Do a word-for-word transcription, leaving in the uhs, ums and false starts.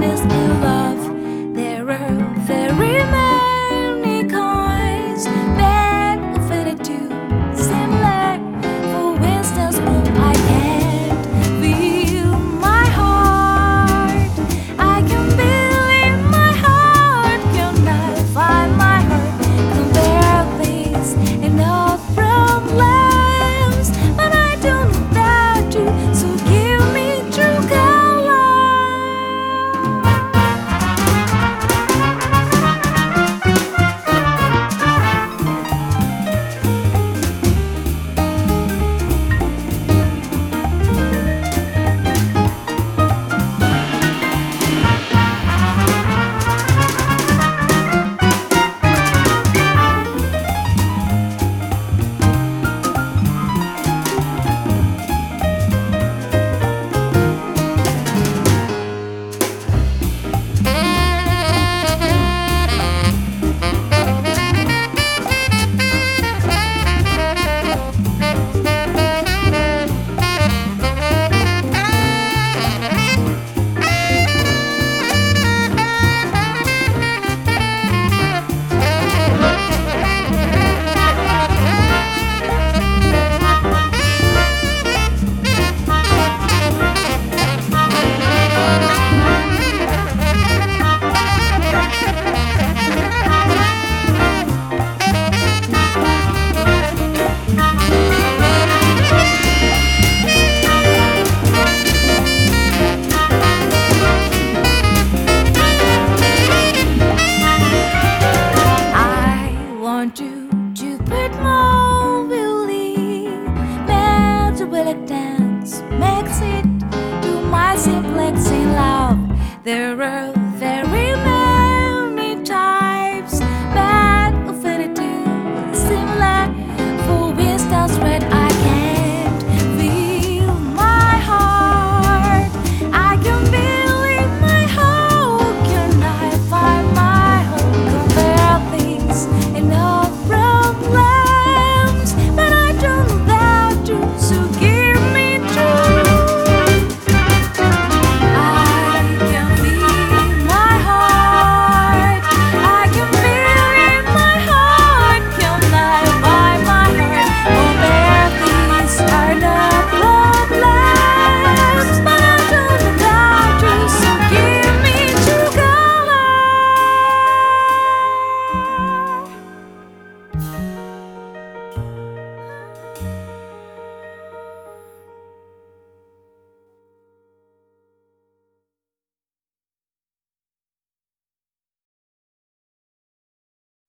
is in love. There are very many kinds that fit to similar. For instance, I can't feel my heart. I can feel in my heart. Cannot find my heart. Compare these enough problems, but I don't know that too. So give me true color. To, to put more belief, metabolic dance makes it to my simplex in love. There are